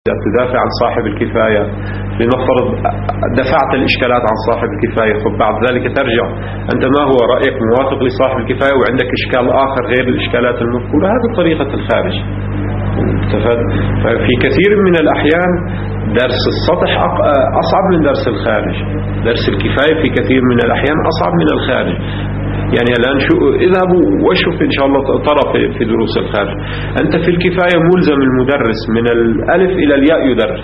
تدافع عن صاحب الكفاية، لنفترض دفعت الإشكالات عن صاحب الكفاية، بعد ذلك ترجع أنت ما هو رأيك موافق لصاحب الكفاية وعندك إشكال آخر غير الإشكالات المذكورة. هذه طريقة الخارج. ففي كثير من الأحيان درس السطح أصعب من درس الخارج. درس الكفاية في كثير من الأحيان أصعب من الخارج. يعني الآن اذهبوا وشوف إن شاء الله ترى في دروس الخارج. أنت في الكفاية ملزم المدرس من الألف إلى الياء يدرس،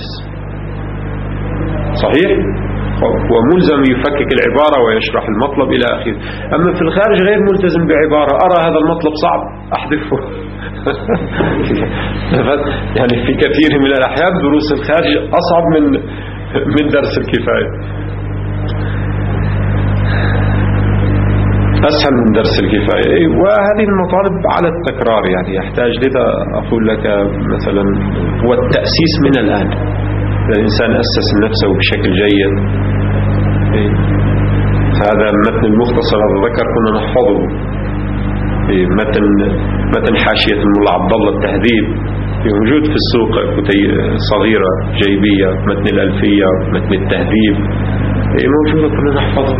صحيح؟ وملزم يفكك العبارة ويشرح المطلب إلى آخره. أما في الخارج غير ملتزم بعبارة، أرى هذا المطلب صعب أحذفه. يعني في كثير من الأحيان دروس الخارج أصعب من درس الكفاية، أسهل من درس الكفاية. وهذه المطالب على التكرار، يعني يحتاج لذا أقول لك مثلا هو التأسيس من الآن. الإنسان أسس نفسه بشكل جيد. هذا متن المختصر هذا ذكر كنا نحفظه، متن حاشية الملا عبد الله التهذيب موجود في السوق، صغيرة جيبية، متن الألفية، متن التهذيب موجودة كنا نحفظه.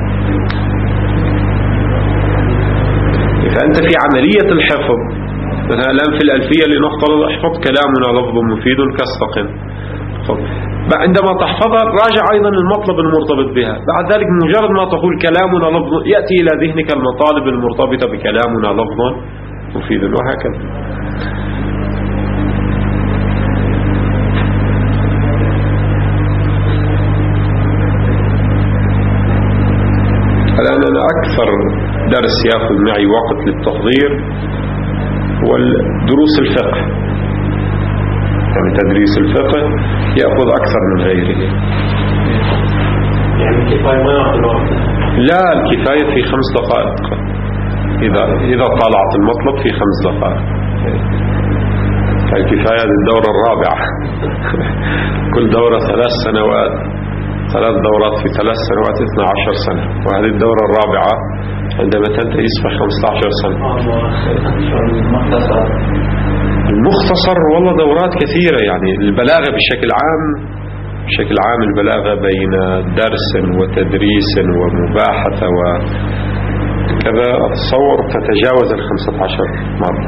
فأنت في عملية الحفظ مثلا الآن في الألفية لنفترض احفظ كلامنا لفظ مفيد كاستقم. عندما تحفظها راجع أيضا المطلب المرتبط بها. بعد ذلك مجرد ما تقول كلامنا لفظ يأتي إلى ذهنك المطالب المرتبطة بكلامنا لفظ مفيد، وهكذا. الآن أنا أكثر درس يأخذ معي وقت للتحضير والدروس الفقه، يعني تدريس الفقه يأخذ أكثر من غيره. يعني الكفاية ما يأخذ وقت؟ لا، الكفاية في 5 دقائق إذا طالعت المطلب في 5 دقائق. الكفاية للدورة الرابعة. كل دورة 3 سنوات، 3 دورات في 3 سنوات 12 سنة، وهذه الدورة الرابعة عندما تنتهي يصبح 15 سنة. المختصر والله دورات كثيرة، يعني البلاغة بشكل عام البلاغة بين درس وتدريس ومباحثة وكذا أتصور تتجاوز 15 مرة.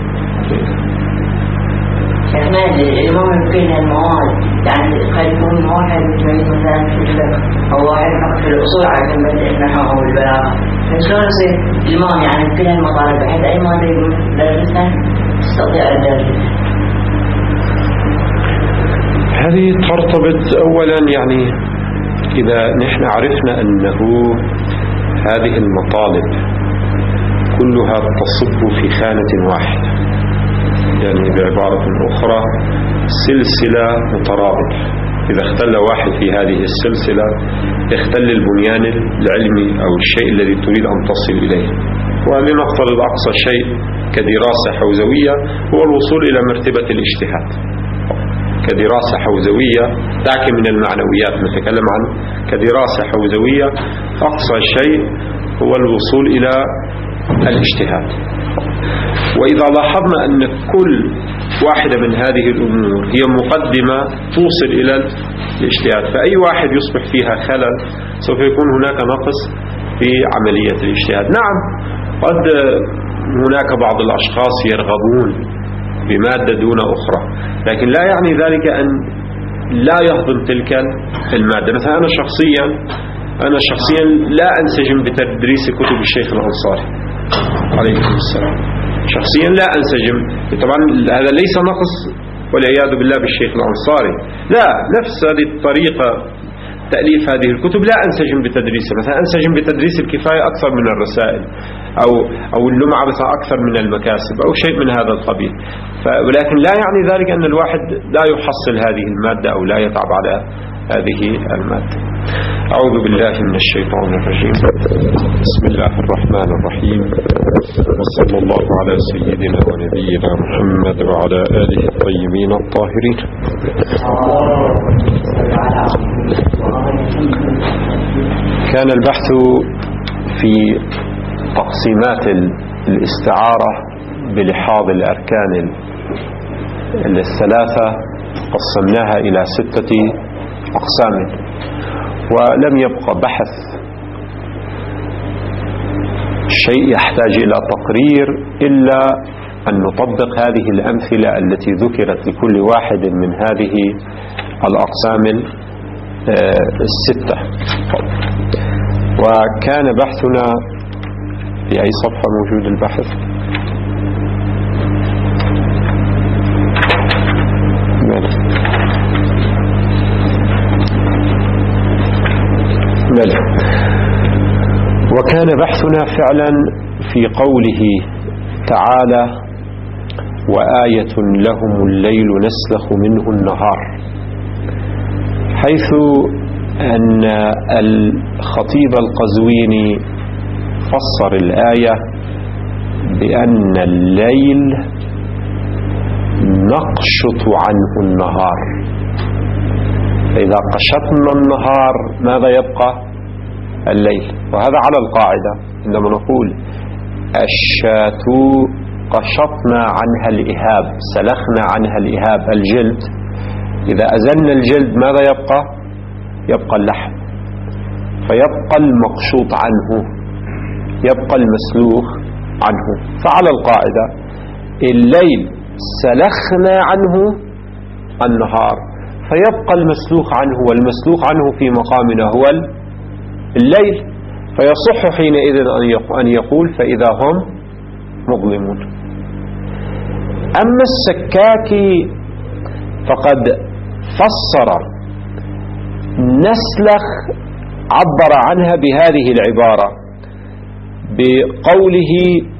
شيخنا الإمام يمكن المواد، يعني قد يكون واحد متميز مثلا في الفقه أو واحد في الأصول عشان بدء النحو أو البلاغة، فشلون يصير الإمام يعني يمكن المطالب بحيث أي مادة يقول درسها تستطيع الدرس؟ هذه ترتبط أولا، يعني إذا نحن عرفنا أنه هذه المطالب كلها تصب في خانة واحدة، يعني بعبارة أخرى سلسلة مترابطة. إذا اختل واحد في هذه السلسلة يختل البنيان العلمي أو الشيء الذي تريد أن تصل إليه. ولنفترض أقصى شيء كدراسة حوزوية هو الوصول إلى مرتبة الاجتهاد. كدراسة حوزوية تأتي من المعنويات نتكلم عن كدراسة حوزوية، أقصى شيء هو الوصول إلى الاجتهاد. وإذا لاحظنا أن كل واحدة من هذه الأمور هي مقدمة توصل إلى الاجتهاد، فأي واحد يصبح فيها خلل سوف يكون هناك نقص في عملية الاجتهاد. نعم، قد هناك بعض الأشخاص يرغبون بمادة دون أخرى، لكن لا يعني ذلك أن لا يهضم تلك المادة. مثلا أنا شخصيا لا أنسجم بتدريس كتب الشيخ الأنصاري عليه السلام، شخصيا لا أنسجم. طبعا هذا ليس نقص والعياذ بالله بالشيخ الأنصاري، لا، نفس هذه الطريقة تأليف هذه الكتب لا أنسجم بتدريسها. مثلا أنسجم بتدريس الكفاية أكثر من الرسائل أو اللمعة مثلا أكثر من المكاسب أو شيء من هذا القبيل. ولكن لا يعني ذلك أن الواحد لا يحصل هذه المادة أو لا يتعب على هذه المادة. أعوذ بالله من الشيطان الرجيم. بسم الله الرحمن الرحيم، وصلى الله على سيدنا ونبينا محمد وعلى آله الطيبين الطاهرين. كان البحث في تقسيمات الاستعارة بلحاظ الأركان الثلاثة قسمناها إلى 6 أقسام، ولم يبقى بحث شيء يحتاج إلى تقرير إلا أن نطبق هذه الأمثلة التي ذكرت لكل واحد من هذه الأقسام 6. وكان بحثنا في أي صفحة موجود البحث؟ وكان بحثنا فعلا في قوله تعالى: وآية لهم الليل نسلخ منه النهار، حيث أن الخطيب القزويني فسر الآية بأن الليل نقشط عنه النهار، فإذا قشطنا النهار ماذا يبقى؟ الليل. وهذا على القاعدة عندما نقول الشاة قشطنا عنها الإهاب، سلخنا عنها الإهاب الجلد، إذا أزلنا الجلد ماذا يبقى؟ يبقى اللحم، فيبقى المقشوط عنه، يبقى المسلوخ عنه. فعلى القاعدة الليل سلخنا عنه النهار، فيبقى المسلوخ عنه، والمسلوخ عنه في مقامنا هو الليل، فيصح حينئذ أن يقول فإذا هم مظلمون. أما السكاكي فقد فسر نسلخ، عبر عنها بهذه العبارة بقوله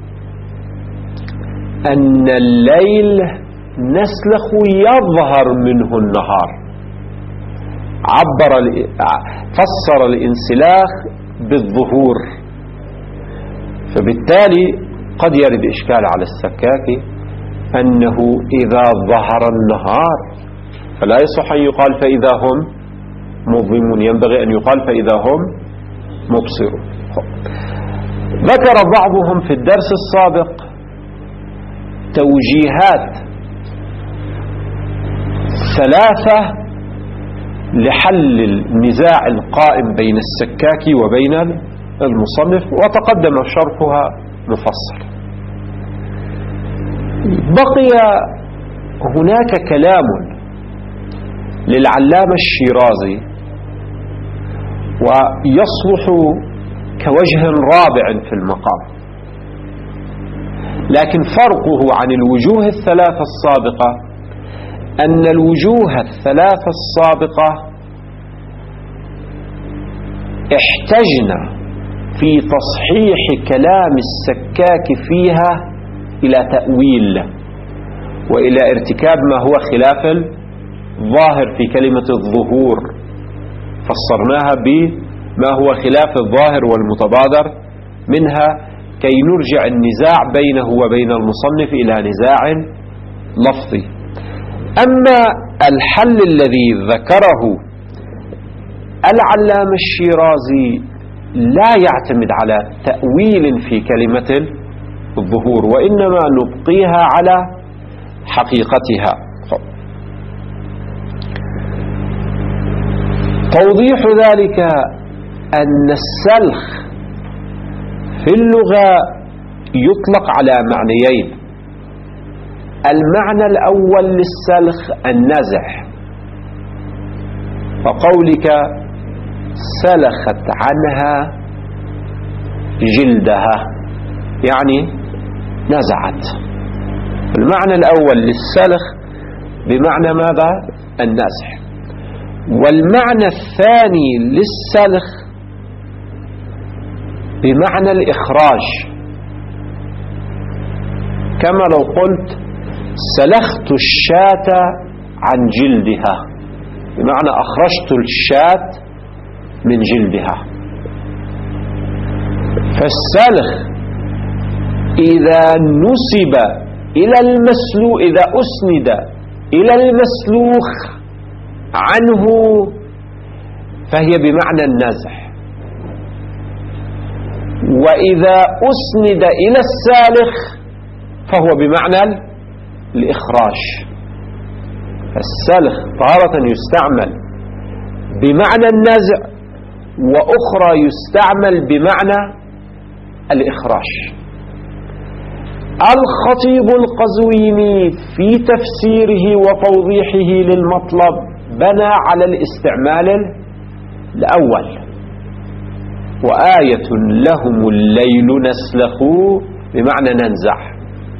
أن الليل نسلخ يظهر منه النهار، فسر الانسلاخ بالظهور، فبالتالي قد يرد إشكال على السكاكي أنه إذا ظهر النهار فلا يصح أن يقال فإذا هم مظلمون، ينبغي أن يقال فإذا هم مبصرون. ذكر بعضهم في الدرس السابق توجيهات 3 لحل النزاع القائم بين السكاكي وبين المصنف، وتقدم شرحها مفصل. بقي هناك كلام للعلامة الشيرازي ويصلح كوجه رابع في المقام، لكن فرقه عن الوجوه 3 السابقة أن الوجوه 3 السابقة احتجنا في تصحيح كلام السكاك فيها إلى تأويل وإلى ارتكاب ما هو خلاف الظاهر في كلمة الظهور، فسرناها بما هو خلاف الظاهر والمتبادر منها كي نرجع النزاع بينه وبين المصنف إلى نزاع لفظي. أما الحل الذي ذكره العلامة الشيرازي لا يعتمد على تأويل في كلمة الظهور، وإنما نبقيها على حقيقتها. توضيح ذلك أن السلخ في اللغة يطلق على معنيين. المعنى الأول للسلخ النزع، فقولك سلخت عنها جلدها يعني نزعت. المعنى الأول للسلخ بمعنى ماذا؟ النزع. والمعنى الثاني للسلخ بمعنى الإخراج، كما لو قلت سلخت الشاة عن جلدها، بمعنى أخرجت الشاة من جلدها. فالسلخ إذا نسب إلى المسلوخ، إذا أسند إلى المسلوخ عنه فهي بمعنى النزع، وإذا أسند إلى السالخ فهو بمعنى الإخراج. السلخ تارة يستعمل بمعنى النزع، وأخرى يستعمل بمعنى الإخراج. الخطيب القزويني في تفسيره وتوضيحه للمطلب بنى على الاستعمال الأول: وآية لهم الليل نسلخ بمعنى ننزع.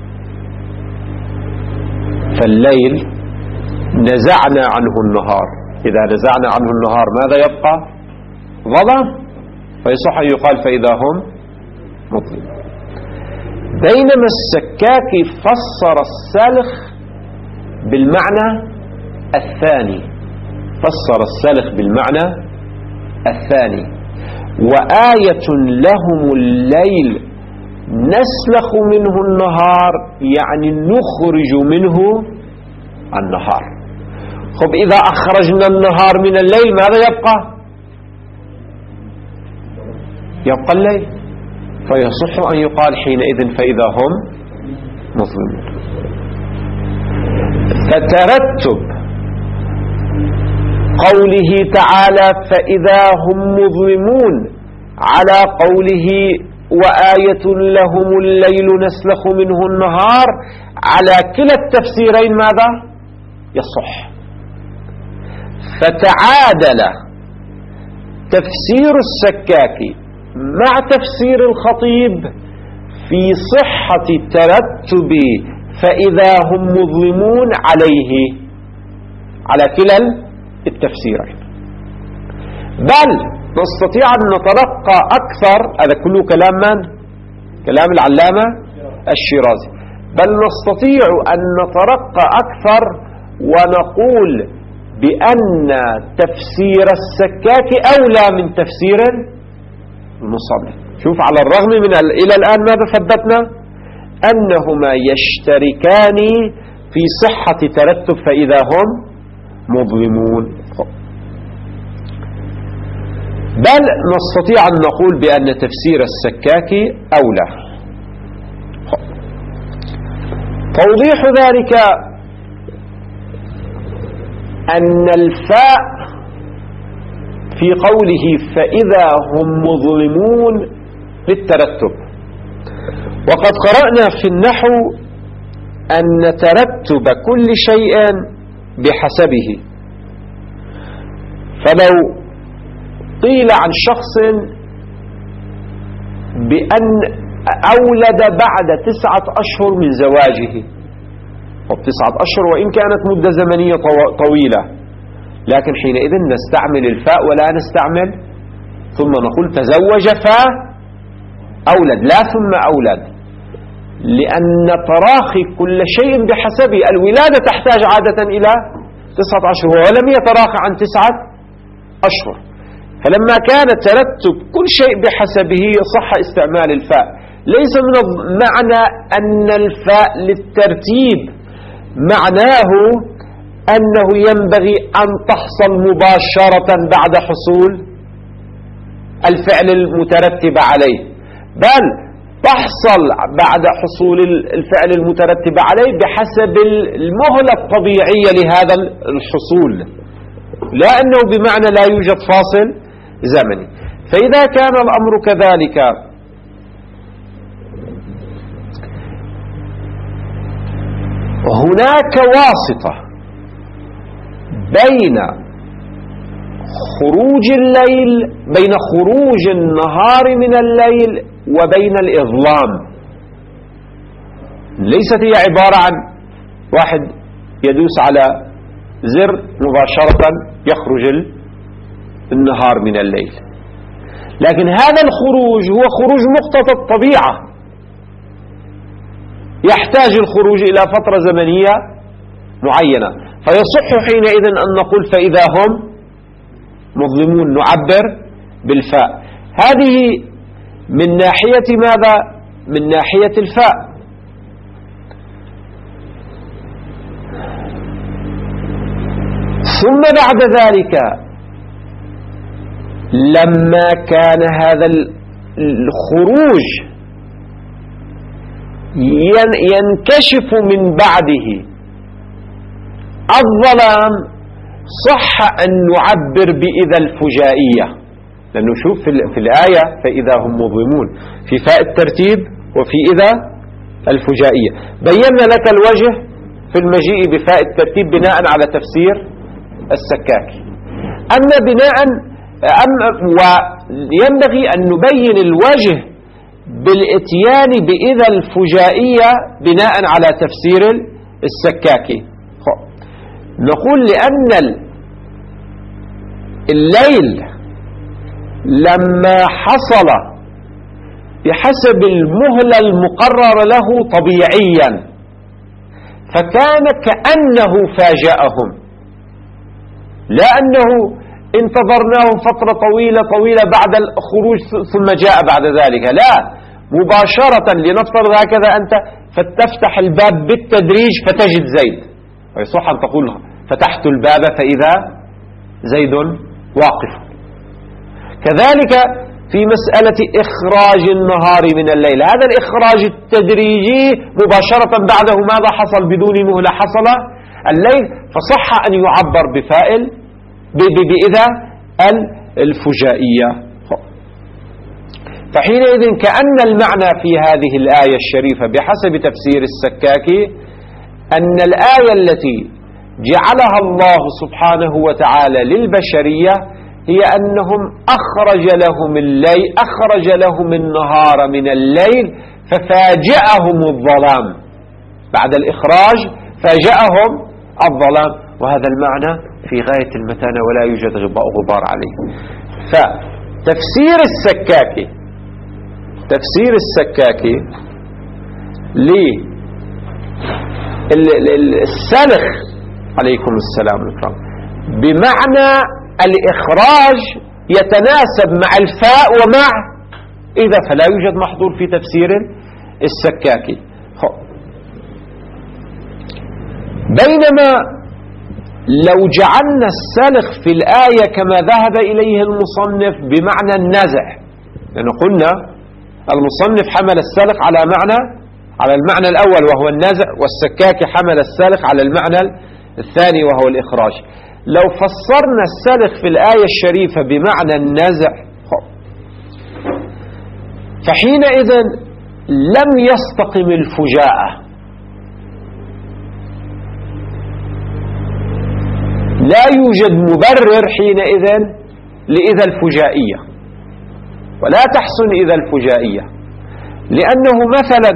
فالليل نزعنا عنه النهار، إذا نزعنا عنه النهار ماذا يبقى؟ ظلام، فيصح أن يقال فإذا هم مظلمون. بينما السكاكي فسر السلخ بالمعنى الثاني، فسر السلخ بالمعنى الثاني: وآية لهم الليل نسلخ منه النهار، يعني نخرج منه النهار. خب إذا أخرجنا النهار من الليل ماذا يبقى؟ يبقى الليل، فيصح أن يقال حينئذ فإذا هم مظلمون. فترتب قوله تعالى فإذا هم مظلمون على قوله وآية لهم الليل نسلخ منه النهار، على كلا التفسيرين ماذا؟ يصح. فتعادل تفسير السكاكي مع تفسير الخطيب في صحة ترتب فإذا هم مظلمون عليه، على كلا التفسيرين. بل نستطيع أن نترقى أكثر، هذا كله كلام من؟ كلام العلامة الشيرازي. بل نستطيع أن نترقى أكثر ونقول بأن تفسير السكاكي أولى من تفسير المصنف. شوف، على الرغم من إلى الآن ماذا ثبتنا؟ أنهما يشتركان في صحة ترتب فإذا هم مظلمون. بل نستطيع أن نقول بأن تفسير السكاكي أولى. توضيح ذلك أن الفاء في قوله فإذا هم مظلمون للترتب، وقد قرأنا في النحو أن ترتب كل شيء بحسبه. فلو قيل عن شخص بأن أولد بعد 9 أشهر من زواجه، و9 أشهر وإن كانت مدة زمنية طويلة، لكن حينئذ نستعمل الفاء ولا نستعمل ثم نقول تزوج فأولد، لا ثم أولد، لأن تراخي كل شيء بحسبه. الولادة تحتاج عادة إلى 9 أشهر ولم يتراخى عن 9 أشهر، فلما كان ترتب كل شيء بحسبه صح استعمال الفاء. ليس من معنى أن الفاء للترتيب، معناه أنه ينبغي أن تحصل مباشرة بعد حصول الفعل المترتب عليه، بل تحصل بعد حصول الفعل المترتب عليه بحسب المهلة الطبيعية لهذا الحصول، لا أنه بمعنى لا يوجد فاصل زمني. فإذا كان الأمر كذلك هناك واسطة بين خروج الليل، بين خروج النهار من الليل وبين الإظلام. ليست هي عبارة عن واحد يدوس على زر مباشرة يخرج النهار من الليل، لكن هذا الخروج هو خروج مقتضى الطبيعة، يحتاج الخروج إلى فترة زمنية معينة، فيصح حينئذ أن نقول فإذا هم مظلمون نعبر بالفاء. هذه من ناحية ماذا؟ من ناحية الفاء. ثم بعد ذلك لما كان هذا الخروج ينكشف من بعده الظلام صح أن نعبر بإذا الفجائية، لأنه شوف في الآية فإذا هم مظلمون في فاء الترتيب وفي إذا الفجائية. بينا لك الوجه في المجيء بفاء الترتيب بناء على تفسير السكاكي. أما وينبغي أن نبين الوجه بالإتيان بإذا الفجائية بناء على تفسير السكاكي. نقول لأن الليل لما حصل بحسب المهلة المقرر له طبيعيا فكان كأنه فاجأهم، لا أنه انتظرناهم فترة طويلة بعد الخروج ثم جاء بعد ذلك، لا، مباشرة. لنفترض هكذا أنت فتفتح الباب بالتدريج فتجد زيد، ويصح أن تقول فتحت الباب فإذا زيد واقف. كذلك في مسألة إخراج النهار من الليل، هذا الإخراج التدريجي مباشرة بعده ماذا حصل بدون مهلة؟ حصل الليل، فصح أن يعبر بفائل بإذا الفجائية. فحينئذ كأن المعنى في هذه الآية الشريفة بحسب تفسير السكاكي أن الآية التي جعلها الله سبحانه وتعالى للبشرية هي أنهم أخرج لهم النهار من الليل ففاجأهم الظلام، بعد الإخراج فاجأهم الظلام، وهذا المعنى في غاية المتانة ولا يوجد غبار عليه. فتفسير السكاكي للسلخ عليكم السلام الكرام بمعنى الإخراج يتناسب مع الفاء ومع إذا، فلا يوجد محظور في تفسير السكاكي. بينما لو جعلنا السلخ في الآية كما ذهب إليه المصنف بمعنى النزع، لأنه قلنا المصنف حمل السلخ على المعنى الأول وهو النزع، والسكاكي حمل السلخ على المعنى الثاني وهو الإخراج. لو فسرنا السلخ في الآية الشريفة بمعنى النزع فحينئذ لم يستقم الفجاءة، لا يوجد مبرر حينئذ لإذا الفجائية، ولا تحسن إذا الفجائية، لأنه مثلا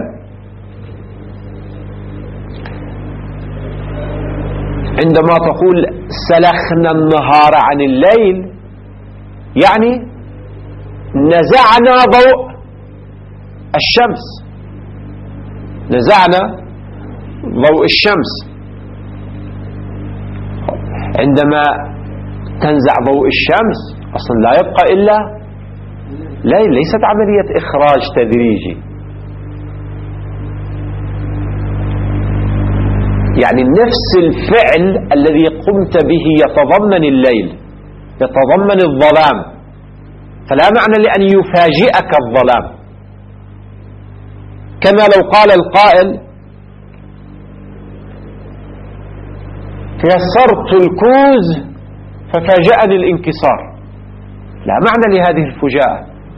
عندما تقول سلخنا النهار عن الليل يعني نزعنا ضوء الشمس، نزعنا ضوء الشمس. عندما تنزع ضوء الشمس أصلا لا يبقى إلا ليل، ليست عملية إخراج تدريجي، يعني نفس الفعل الذي قمت به يتضمن الليل، يتضمن الظلام، فلا معنى لأن يفاجئك الظلام. كما لو قال القائل كسرت الكوز ففاجأني الانكسار، لا معنى لهذه الفجاءة،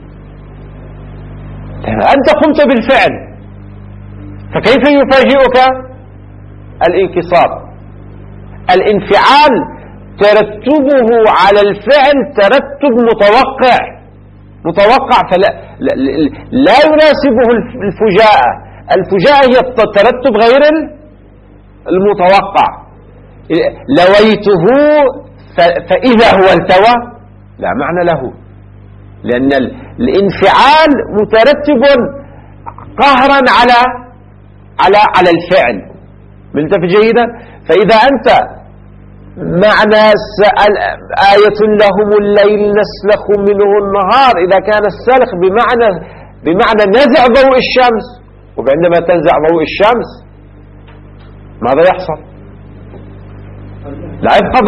أنت قمت بالفعل فكيف يفاجئك الانكسار؟ الانفعال ترتبه على الفعل ترتب متوقع فلا لا يناسبه الفجاءة. الفجاءة هي الترتب غير المتوقع. لويته فإذا هو التوى لا معنى له، لأن الانفعال مترتب قهرا على الفعل. ملتفت جيدا؟ فإذا أنت معنى آية لهم الليل نسلخ منه النهار، إذا كان السلخ بمعنى نزع ضوء الشمس، وعندما تنزع ضوء الشمس ماذا يحصل؟ لا يبقى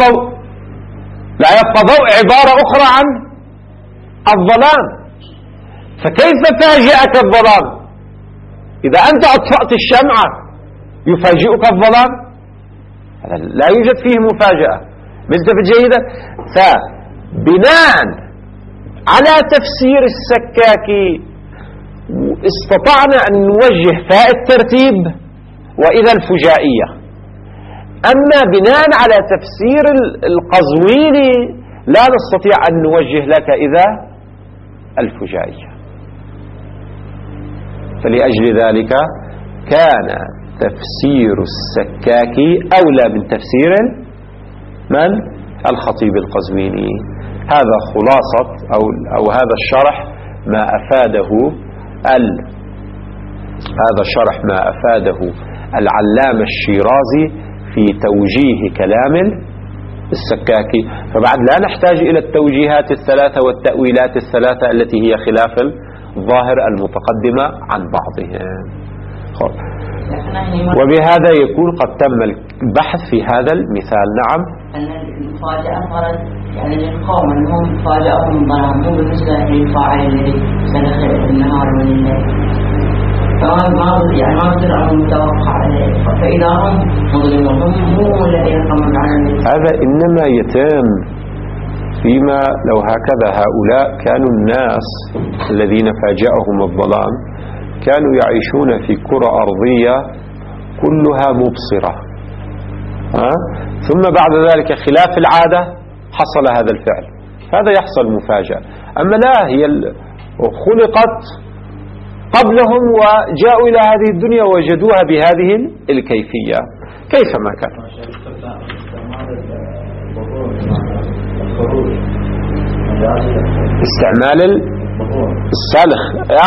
ضوء، عبارة أخرى عن الظلام. فكيف فاجئك الظلام؟ إذا أنت أطفأت الشمعة يفاجئك الظلام؟ لا يوجد فيه مفاجأة. ملتفت جيدا. فبناء على تفسير السكاكي استطعنا أن نوجه فاء الترتيب وإذا الفجائية. أما بناء على تفسير القزويني لا نستطيع أن نوجه لك إذا الفجائية. فلأجل ذلك كان تفسير السكاكي أولى من تفسير من؟ الخطيب القزويني. هذا خلاصة أو هذا الشرح ما أفاده هذا الشرح ما أفاده العلامة الشيرازي في توجيه كلام السكاكي. فبعد لا نحتاج إلى التوجيهات الثلاثة والتأويلات الثلاثة التي هي خلاف الظاهر المتقدمة عن بعضهم. وبهذا يكون قد تم البحث في هذا المثال. نعم. أن المفاجأة صارت يعني للقوم أنهم فاجأهم ظلام مو بالنسبة للفاعل الذي سلخ النهار من الليل. يعني ما يصير أنهم متوقع عليه. فإذا هم مظلمون هم مو الذين قاموا على هذا إنما يتم فيما لو هكذا هؤلاء كانوا الناس الذين فاجأهم الظلام كانوا يعيشون في كرة أرضية كلها مبصرة، ثم بعد ذلك خلاف العادة حصل هذا الفعل، هذا يحصل مفاجأة. أما لا، هي خلقت قبلهم وجاءوا إلى هذه الدنيا ووجدوها بهذه الكيفية كيفما كان. استعمال السلخ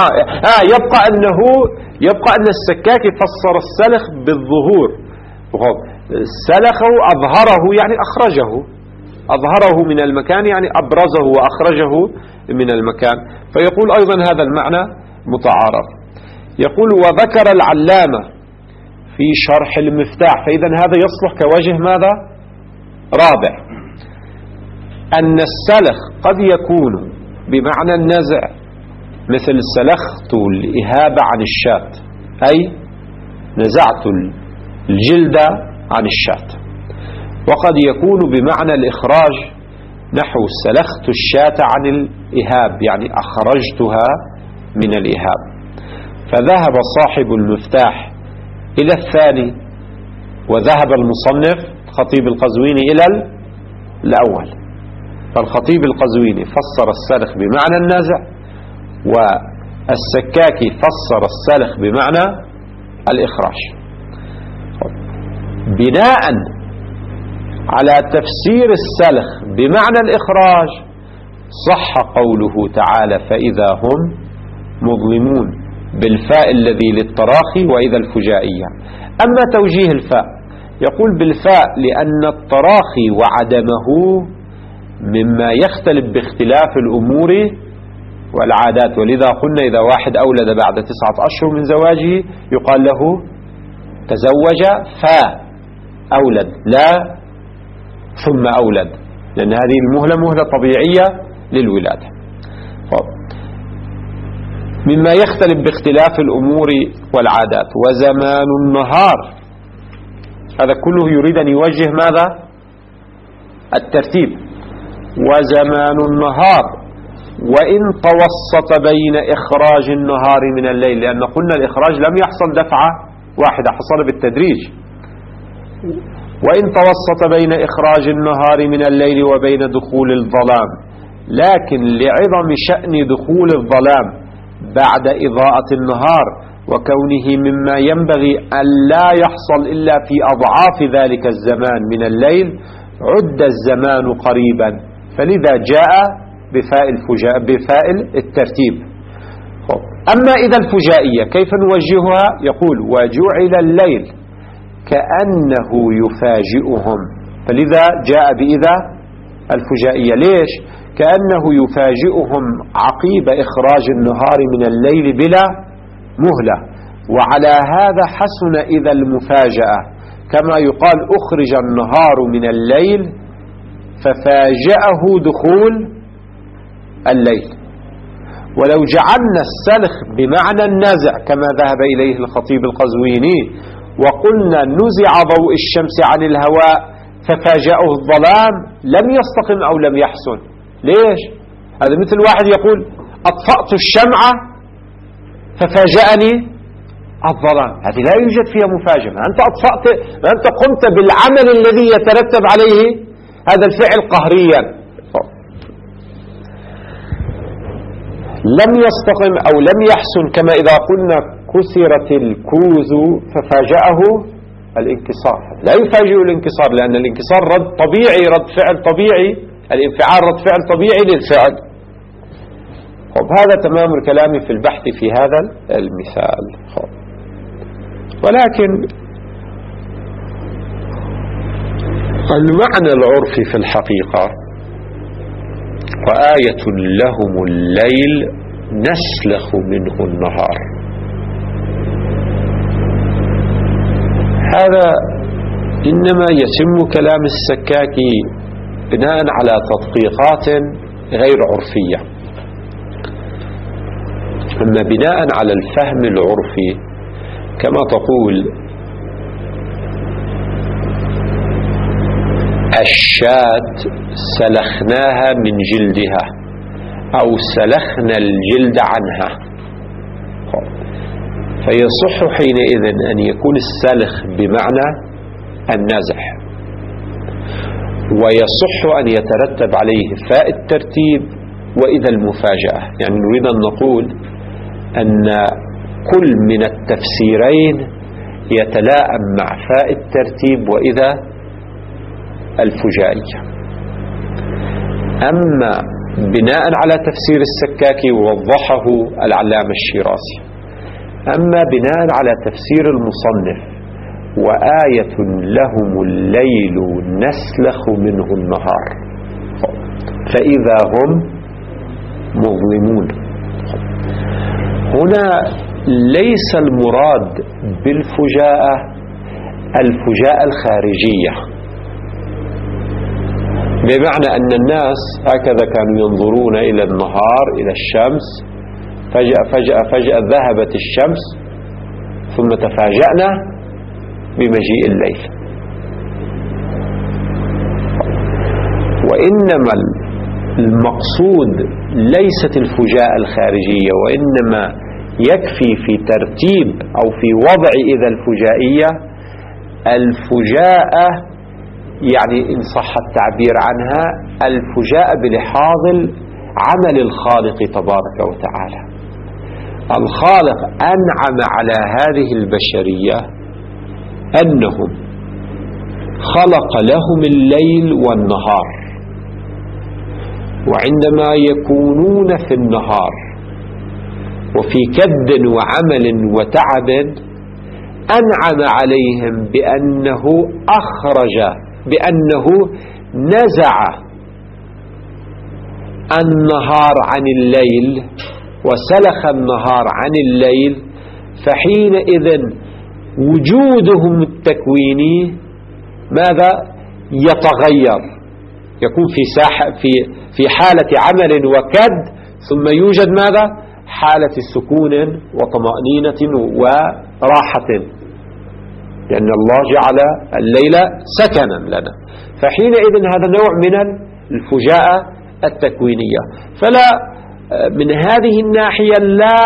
يبقى أن السكاكي فسر السلخ بالظهور. سلخه أظهره يعني أظهره من المكان، يعني أبرزه وأخرجه من المكان. فيقول أيضا هذا المعنى متعارض. يقول وذكر العلامة في شرح المفتاح، فإذا هذا يصلح كوجه ماذا؟ رابع، أن السلخ قد يكون بمعنى النزع، مثل سلخت الإهاب عن الشاة، أي نزعت الجلد عن الشاة. وقد يكون بمعنى الإخراج، نحو سلخت الشاة عن الإهاب، يعني أخرجتها من الإهاب. فذهب صاحب المفتاح إلى الثاني، وذهب المصنف خطيب القزويني إلى الأول. فالخطيب القزويني فسر السلخ بمعنى النزع، والسكاكي فسر السلخ بمعنى الإخراج. بناء على تفسير السلخ بمعنى الإخراج صح قوله تعالى فإذا هم مظلمون بالفاء الذي للتراخي وإذا الفجائية. أما توجيه الفاء يقول بالفاء لأن التراخي وعدمه مما يختلف باختلاف الأمور والعادات، ولذا قلنا إذا واحد أولد بعد 9 أشهر من زواجه يقال له تزوج فأولد، لا ثم أولد، لأن هذه المهلة مهلة طبيعية للولادة. مما يختلف باختلاف الأمور والعادات. وزمان النهار، هذا كله يريد أن يوجه ماذا؟ الترتيب. وزمان النهار وإن توسط بين إخراج النهار من الليل، لأن قلنا الإخراج لم يحصل دفعة واحدة، حصل بالتدريج. وإن توسط بين إخراج النهار من الليل وبين دخول الظلام، لكن لعظم شأن دخول الظلام بعد إضاءة النهار وكونه مما ينبغي أن لا يحصل إلا في أضعاف ذلك الزمان من الليل عد الزمان قريبا، فلذا جاء بفاء الترتيب. أما إذا الفجائية كيف نوجهها؟ يقول وجعل الليل كأنه يفاجئهم، فلذا جاء بإذا الفجائية. ليش؟ كأنه يفاجئهم عقيب إخراج النهار من الليل بلا مهلة. وعلى هذا حسن إذا المفاجأة، كما يقال أخرج النهار من الليل ففاجأه دخول الليل. ولو جعلنا السلخ بمعنى النزع كما ذهب إليه الخطيب القزويني وقلنا نزع ضوء الشمس عن الهواء ففاجأه الظلام لم يستقم أو لم يحسن. ليش؟ هذا مثل واحد يقول أطفأت الشمعة ففاجأني الظلام، هذه لا يوجد فيها مفاجأة. أنت قمت بالعمل الذي يترتب عليه هذا الفعل قهريا. لم يستقم أو لم يحسن، كما إذا قلنا كسرت الكوز ففاجأه الانكسار، لا يفاجئ الانكسار، لأن الانكسار رد طبيعي، رد فعل طبيعي، الانفعال رد فعل طبيعي للفعل. هذا تمام الكلام في البحث في هذا المثال. ولكن المعنى العرفي في الحقيقة وآية لهم الليل نسلخ منه النهار، هذا إنما يتم كلام السكاكي بناء على تدقيقات غير عرفية. أما بناء على الفهم العرفي كما تقول الشاة سلخناها من جلدها أو سلخنا الجلد عنها، فيصح حينئذ أن يكون السلخ بمعنى النزح، ويصح أن يترتب عليه فاء الترتيب وإذا المفاجأة. يعني نريد أن نقول أن كل من التفسيرين يتلائم مع فاء الترتيب وإذا الفجائية. أما بناء على تفسير السكاكي ووضحه العلامة الشيرازي، أما بناء على تفسير المصنف وآية لهم الليل نسلخ منه النهار فإذا هم مظلمون، هنا ليس المراد بالفجاءة الفجاءة الخارجية، بمعنى أن الناس هكذا كانوا ينظرون إلى النهار إلى الشمس، فجأة ذهبت الشمس ثم تفاجأنا بمجيء الليل. وإنما المقصود ليست الفجاءة الخارجية، وإنما يكفي في ترتيب أو في وضع إذا الفجائية الفجاءة، يعني إن صح التعبير عنها الفجاءة بلحاظ عمل الخالق تبارك وتعالى. الخالق أنعم على هذه البشرية أنهم خلق لهم الليل والنهار، وعندما يكونون في النهار وفي كد وعمل وتعب أنعم عليهم بأنه نزع النهار عن الليل وسلخ النهار عن الليل، فحينئذ وجودهم التكويني ماذا يتغير، يكون في حالة عمل وكد، ثم يوجد ماذا حالة سكون وطمأنينة وراحة، لأن الله جعل الليل سكنا لنا. فحينئذ هذا نوع من الفجاءة التكوينية. فلا من هذه الناحية لا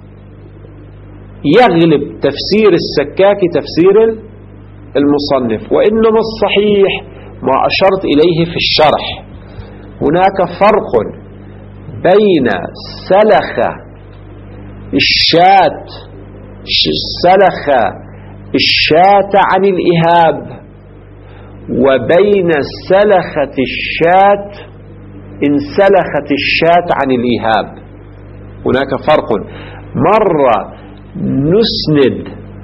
يغلب تفسير السكاكي تفسير المصنف، وإنما الصحيح ما أشرت إليه في الشرح. هناك فرق بين سلخ الشاة عن الإهاب وبين سلخت الشاة انسلخت الشاة عن الإهاب. هناك فرق، مرة نسند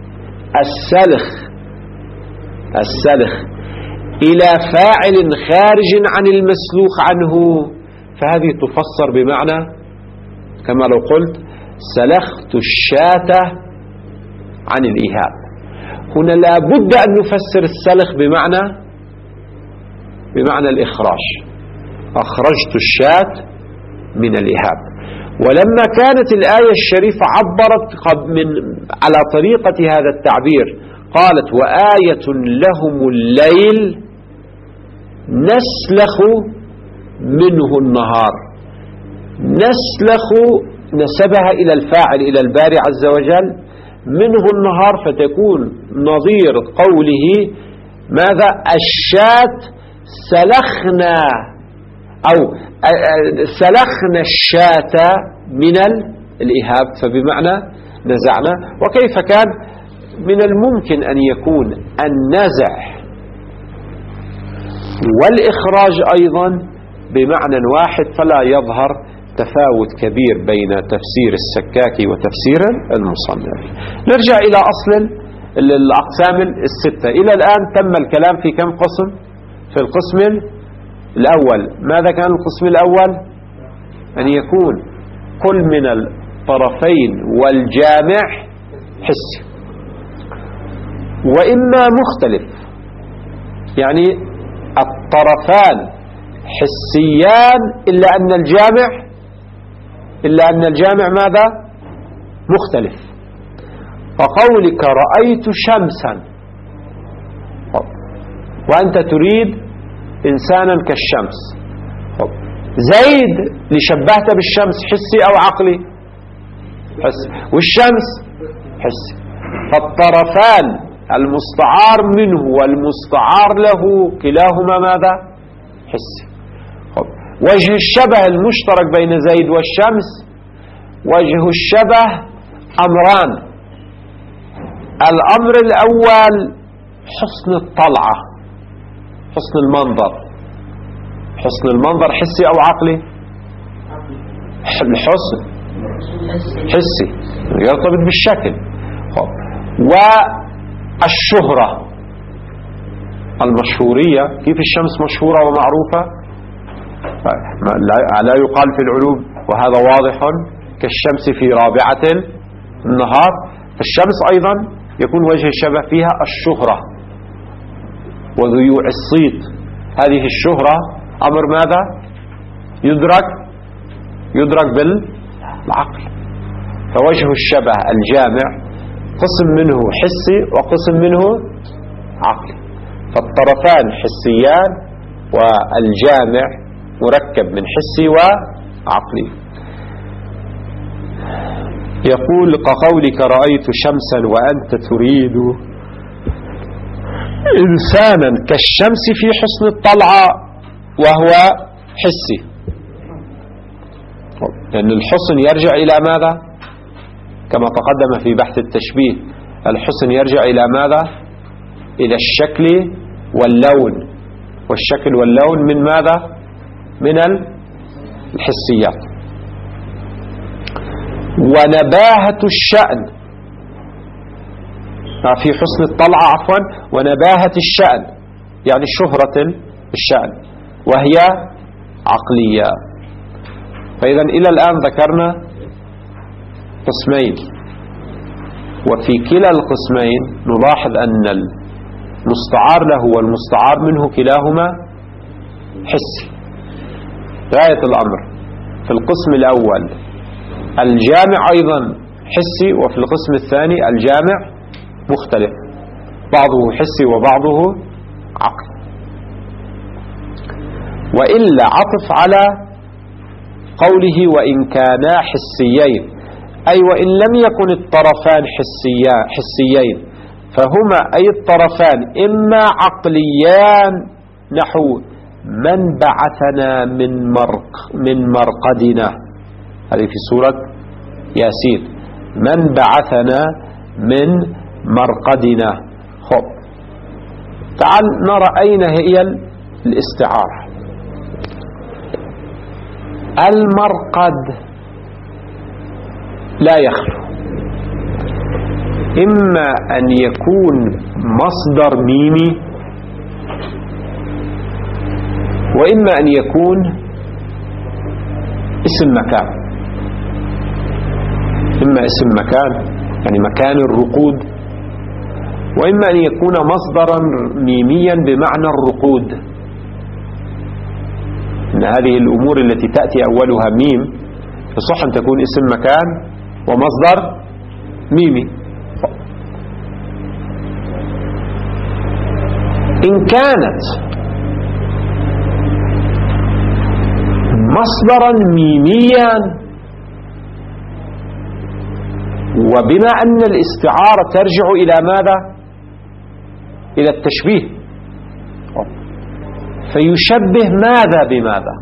السلخ إلى فاعل خارج عن المسلوخ عنه، فهذه تفسر بمعنى كما لو قلت سلخت الشاة عن الإهاب. هنا لا بد أن نفسر السلخ بمعنى الإخراج، أخرجت الشاة من الإهاب. ولما كانت الآية الشريفة عبرت على طريقة هذا التعبير قالت وآية لهم الليل نسلخ منه النهار. نسلخ نسبها إلى الفاعل إلى الباري عز وجل، منه النهار فتكون نظير قوله ماذا؟ الشاة سلخنا أو سلخنا الشاة من الإهاب، فبمعنى نزعنا. وكيف كان من الممكن أن يكون النزع والإخراج أيضا بمعنى واحد، فلا يظهر تفاوت كبير بين تفسير السكاكي وتفسير المصنف. نرجع إلى أصل الأقسام الستة. إلى الآن تم الكلام في كم قسم؟ في القسم الأول. ماذا كان القسم الأول؟ أن يكون كل من الطرفين والجامع حسي، وإما مختلف، يعني الطرفان حسيان إلا أن الجامع ماذا؟ مختلف. فقولك رأيت شمسا وأنت تريد إنسانا كالشمس، زيد لشبهت بالشمس حسي أو عقلي؟ حسي. والشمس حسي. فالطرفان المستعار منه والمستعار له كلاهما ماذا؟ حسي. وجه الشبه المشترك بين زيد والشمس، وجه الشبه أمران. الأمر الأول حسن الطلعة، حسن المنظر. حسن المنظر حسي أو عقلي؟ الحسن حسي يرتبط بالشكل. والشهرة المشهورية، كيف الشمس مشهورة ومعروفة؟ لا يقال في العلوم وهذا واضح كالشمس في رابعة النهار. فالشمس أيضا يكون وجه الشبه فيها الشهرة وذيوع الصيت. هذه الشهرة أمر ماذا؟ يدرك بالعقل. فوجه الشبه الجامع قسم منه حسي وقسم منه عقلي. فالطرفان حسيان والجامع مركب من حسي وعقلي. يقول كقولك رأيت شمسا وأنت تريد إنسانا كالشمس في حسن الطلعة وهو حسي، لأن الحسن يرجع إلى ماذا؟ كما تقدم في بحث التشبيه، الحسن يرجع إلى ماذا؟ إلى الشكل واللون، والشكل واللون من ماذا؟ من الحسيات. ونباهة الشأن في حسن الطلعة عفوا، ونباهة الشأن يعني شهرة الشأن وهي عقلية. فإذا إلى الآن ذكرنا قسمين، وفي كلا القسمين نلاحظ أن المستعار له والمستعار منه كلاهما حسي غاية الأمر. في القسم الأول الجامع أيضا حسي، وفي القسم الثاني الجامع مختلف، بعضه حسي وبعضه عقل. وإلا عطف على قوله وإن كانا حسيين، أي وإن لم يكن الطرفان حسيين فهما أي الطرفان إما عقليان، نحو من بعثنا من مرقدنا، هذه في سورة ياسين، من بعثنا من مرقدنا. خب تعال نرى أين هي الاستعارة. المرقد لا يخلو إما أن يكون مصدر ميمي، وإما أن يكون اسم مكان. إما اسم مكان يعني مكان الرقود، وإما أن يكون مصدرا ميميا بمعنى الرقود. إن هذه الأمور التي تأتي أولها ميم يصح أن تكون اسم مكان ومصدر ميمي. إن كانت مصدرا ميميا، وبما أن الاستعارة ترجع إلى ماذا؟ إلى التشبيه، فيشبه ماذا بماذا؟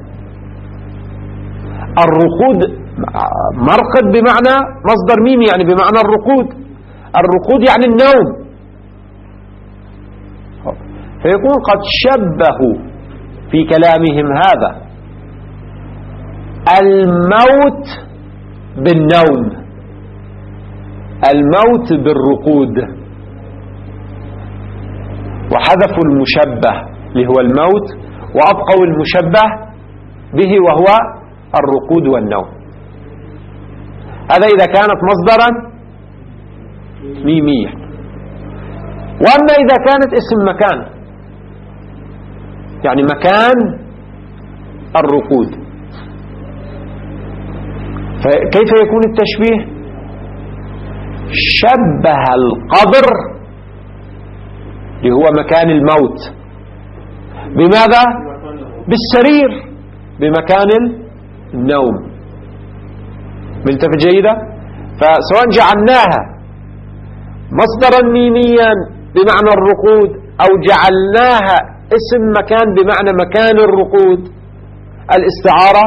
الرقود، مرقد بمعنى مصدر ميمي يعني بمعنى الرقود، الرقود يعني النوم، فيكون قد شبهوا في كلامهم هذا الموت بالنوم، الموت بالرقود، وحذفوا المشبه اللي هو الموت وأبقوا المشبه به وهو الرقود والنوم. هذا إذا كانت مصدرا ميميا. وأما إذا كانت اسم مكان، يعني مكان الرقود، فكيف يكون التشبيه؟ شبه القبر اللي هو مكان الموت بماذا؟ بالسرير بمكان النوم. ملتفت جيدة؟ فسواء جعلناها مصدرا ميميا بمعنى الرقود أو جعلناها اسم مكان بمعنى مكان الرقود، الاستعارة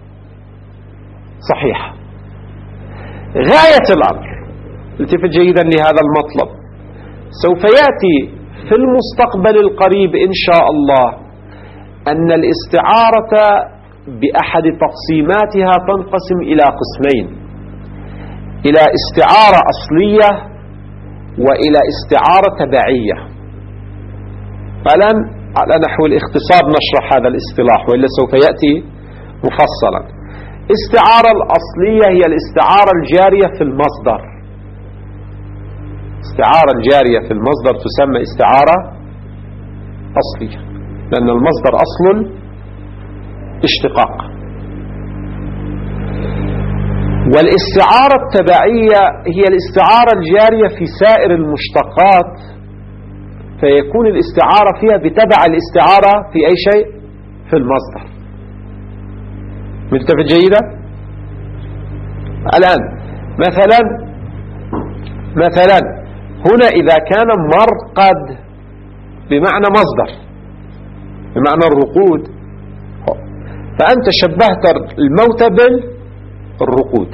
صحيحة. غاية الأمر، التفت جيدا لهذا المطلب، سوف يأتي في المستقبل القريب إن شاء الله أن الاستعارة بأحد تقسيماتها تنقسم إلى قسمين: إلى استعارة أصلية وإلى استعارة تبعية. الآن على نحو الاختصار نشرح هذا الاصطلاح وإلا سوف يأتي مفصلا. استعارة الأصلية هي الاستعارة الجارية في المصدر. استعارة الجارية في المصدر تسمى استعارة أصلية، لأن المصدر أصل اشتقاق. والاستعارة التبعية هي الاستعارة الجارية في سائر المشتقات، فيكون الاستعارة فيها بتبع الاستعارة في أي شيء في المصدر. ملتفت جيدا؟ الآن مثلا هنا إذا كان مرقد بمعنى مصدر بمعنى الرقود، فأنت شبهت الموت بالرقود،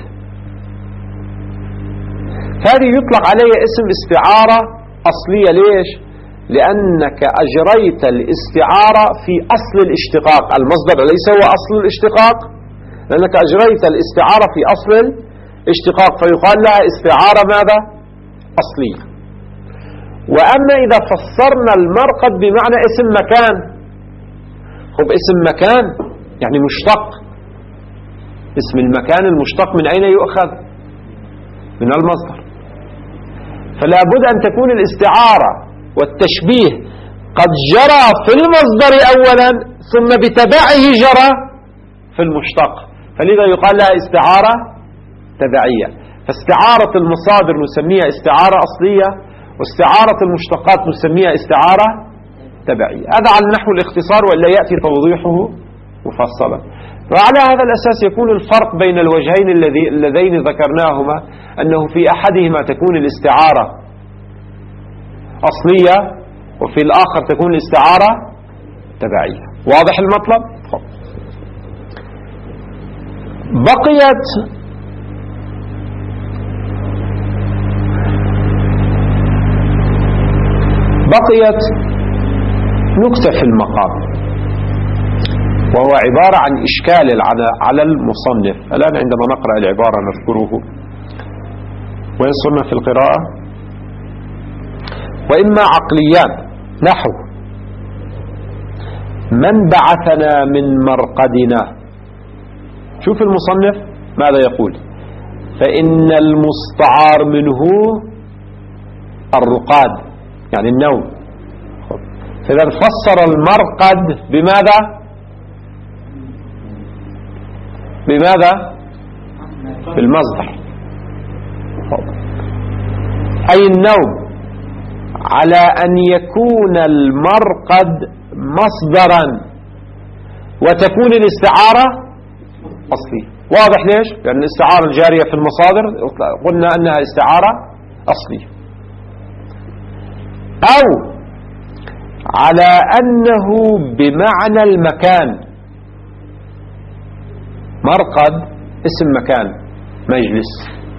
هذه يطلق عليها اسم استعارة أصلية. ليش؟ لأنك أجريت الاستعارة في أصل الاشتقاق، المصدر ليس هو أصل الاشتقاق، لأنك أجريت الاستعارة في أصل الاشتقاق، فيقال لها استعارة ماذا؟ أصلية. وأما إذا فسرنا المرقد بمعنى اسم مكان، خب اسم مكان يعني مشتق، اسم المكان المشتق من أين يؤخذ؟ من المصدر. فلا بد أن تكون الاستعارة والتشبيه قد جرى في المصدر أولا ثم بتبعه جرى في المشتق، فلذا يقال لها استعارة تبعية. فاستعارة المصادر نسميها استعارة أصلية، واستعارة المشتقات نسميها استعارة تبعية. هذا على نحو الاختصار وإلا يأتي توضيحه مفصلا. وعلى هذا الأساس يكون الفرق بين الوجهين اللذين ذكرناهما أنه في أحدهما تكون الاستعارة أصلية وفي الآخر تكون الاستعارة تبعية. واضح المطلب؟ بقيت نكتة في المقام، وهو عبارة عن إشكال على المصنف. الآن عندما نقرأ العبارة نذكره. وين صرنا في القراءة؟ وإما عقليان نحو من بعثنا من مرقدنا. شوف المصنف ماذا يقول: فإن المستعار منه الرقاد يعني النوم. فإذا فسر المرقد بماذا؟ بالمصدر أي النوم. على أن يكون المرقد مصدرا وتكون الاستعارة أصلية. واضح ليش؟ لأن الاستعارة الجارية في المصادر قلنا أنها استعارة أصلية. أو على أنه بمعنى المكان. مرقد اسم مكان، مجلس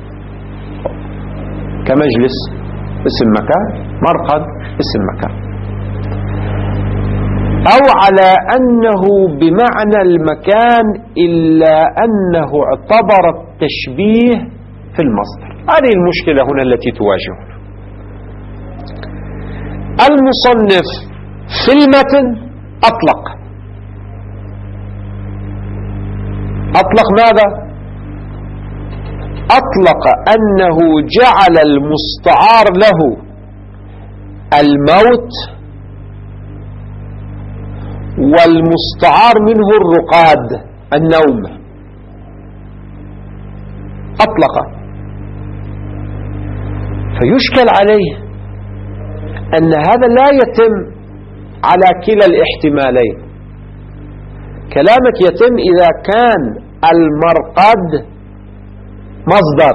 كمجلس اسم مكان، مرقد اسم مكان. أو على أنه بمعنى المكان إلا أنه اعتبر التشبيه في المصدر. هذه المشكلة هنا التي تواجهنا. المصنف في المتن أطلق ماذا؟ أطلق أنه جعل المستعار له الموت والمستعار منه الرقاد النوم. أطلق. فيشكل عليه أن هذا لا يتم على كلا الاحتمالين. كلامك يتم إذا كان المرقد مصدر،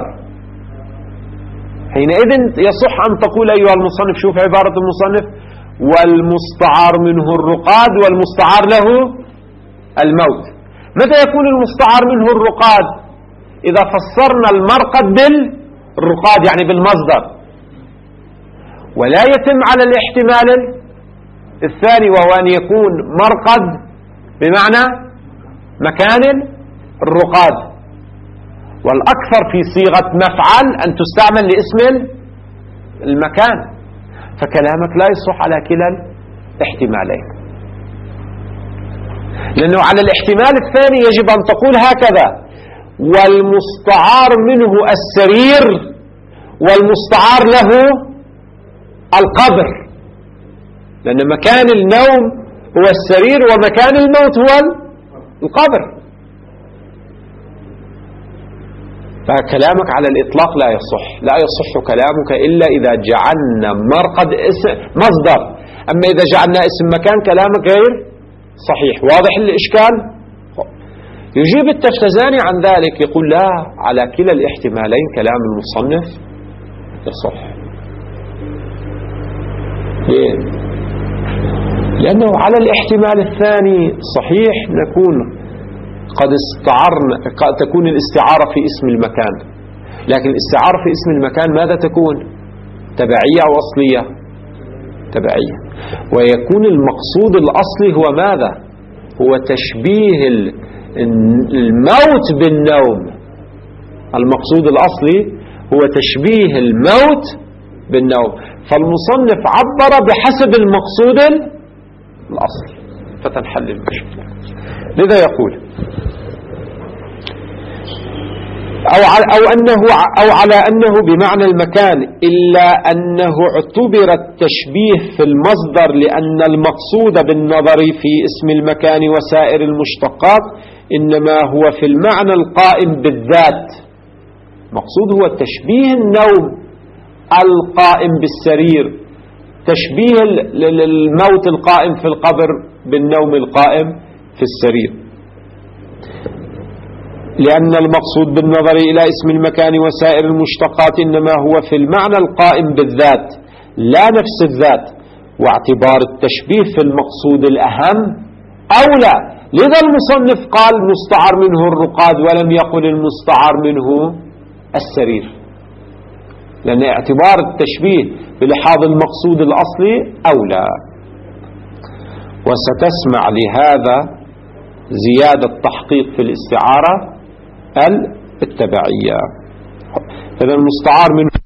حينئذ يصح أن تقول أيها المصنف، شوف عبارة المصنف: والمستعار منه الرقاد والمستعار له الموت. متى يكون المستعار منه الرقاد؟ إذا فسرنا المرقد بالرقاد يعني بالمصدر. ولا يتم على الاحتمال الثاني وهو أن يكون مرقد بمعنى مكان الرقاد، والأكثر في صيغة مفعل أن تستعمل لاسم المكان. فكلامك لا يصح على كلا الاحتمالين، لأنه على الاحتمال الثاني يجب أن تقول هكذا: والمستعار منه السرير والمستعار له القبر، لأن مكان النوم هو السرير ومكان الموت هو القبر. فكلامك على الإطلاق لا يصح كلامك إلا إذا جعلنا مرقد اسم مصدر. أما إذا جعلنا اسم مكان كلامك غير صحيح. واضح الإشكال؟ يجيب التفتزاني عن ذلك، يقول: لا، على كلا الاحتمالين كلام المصنف يصح. ليه؟ لأنه على الاحتمال الثاني صحيح نكون قد استعرنا، قد تكون الاستعارة في اسم المكان، لكن الاستعارة في اسم المكان ماذا تكون؟ تبعية أو أصلية؟ تبعية. ويكون المقصود الأصلي هو ماذا؟ هو تشبيه الموت بالنوم. المقصود الأصلي هو تشبيه الموت بالنوم، فالمصنف عبر بحسب المقصود الأصلي فتنحل المشكلة. لذا يقول: أو على أنه بمعنى المكان إلا أنه اعتبر التشبيه في المصدر لأن المقصود بالنظر في اسم المكان وسائر المشتقات إنما هو في المعنى القائم بالذات. مقصود هو تشبيه النوم القائم بالسرير، تشبيه الموت القائم في القبر بالنوم القائم في السرير، لأن المقصود بالنظر إلى اسم المكان وسائر المشتقات إنما هو في المعنى القائم بالذات لا نفس الذات، واعتبار التشبيه في المقصود الأهم أولى. لذا المصنف قال مستعار منه الرقاد ولم يقل المستعار منه السرير، لأن اعتبار التشبيه بلحاظ المقصود الأصلي أولى. وستسمع لهذا زيادة تحقيق في الاستعارة التبعية. إذا المستعار منه